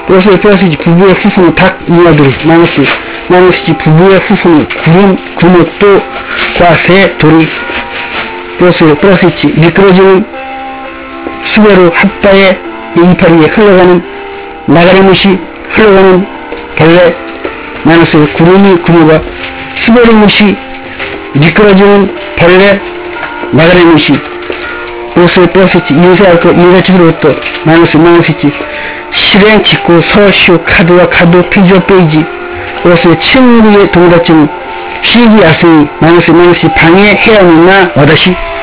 옷을 플러스지 부부의 후손은 닭 이마들이 마이너스지 부부의 후손은 구름 구못도 과새 돌이 플러스지 미끄러지는 수배로 핫바에 이파리에 흘러가는 나가리무시 흘러가는 벌레 마이너스 구름이 구모가 수배리무시 미끄러지는 벌레 나가리무시 옷을 플러스지 인쇄할 것 인쇄치로부터 마이너스지 실행 직구 서쇼 카드와 카드 피지어 페이지 옷의 친구의 동작증 시기 야스이 마이너스 방해 해야이나 와다시